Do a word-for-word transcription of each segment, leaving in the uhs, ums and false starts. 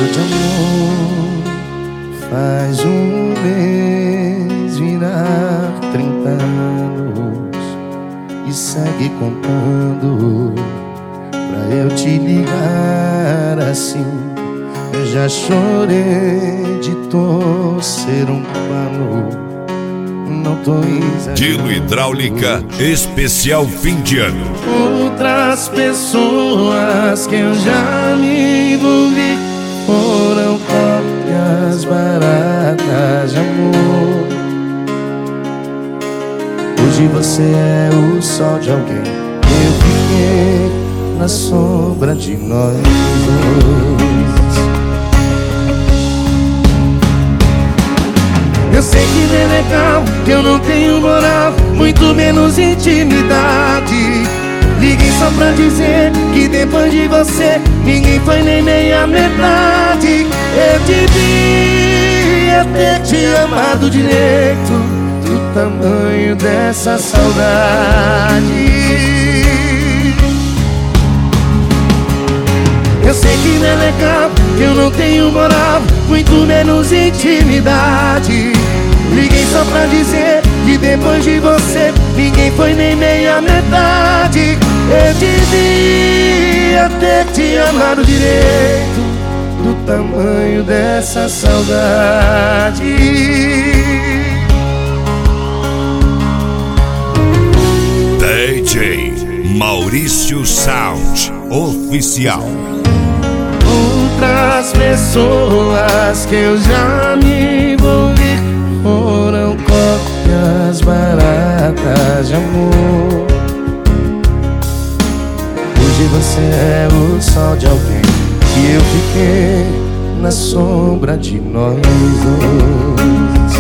de amor faz um mês virar trinta anos e segue contando pra eu te ligar assim. Eu já chorei de torcer um pano, não tô exagerando. Dilo Hidráulica Especial Fim de Ano. Outras pessoas que eu já me envolvi foram cópias baratas de amor. Hoje você é o sol de alguém, eu fiquei na sombra de nós dois. Eu sei que não é legal, que eu não tenho moral, muito menos intimidade. Liguei só pra dizer que depois de você ninguém foi nem meia metade. Eu devia ter te amado direito, do tamanho dessa saudade. Eu sei que não é legal, que eu não tenho moral, muito menos intimidade. Liguei só pra dizer que depois de você ninguém foi nem meia metade. Eu devia ter te amado direito, do tamanho dessa saudade. D J Maurício Sound Oficial. Outras pessoas que eu já me envolvi foram cópias baratas de amor. Hoje você é o sol de alguém e eu fiquei na sombra de nós dois.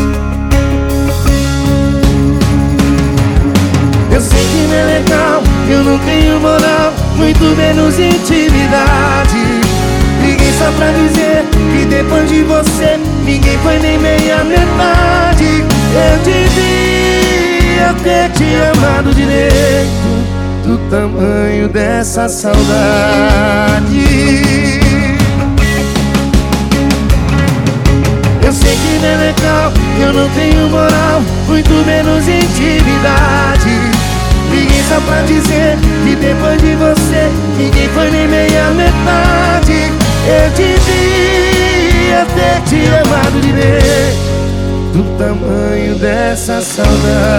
Eu sei que não é legal, eu não tenho moral, muito menos intimidade. Liguei só pra dizer que depois de você ninguém foi nem meia metade. Eu devia ter te amado direito, do tamanho dessa saudade. Eu sei que não é legal, eu não tenho moral, muito menos intimidade. Liguei só pra dizer que depois de você ninguém foi nem meia metade. Eu devia ter te amado direito, do tamanho dessa saudade.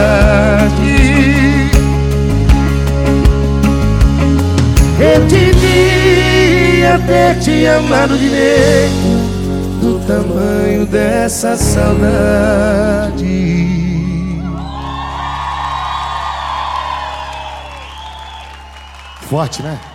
Eu devia ter te amado direito, do tamanho dessa saudade. Forte, né?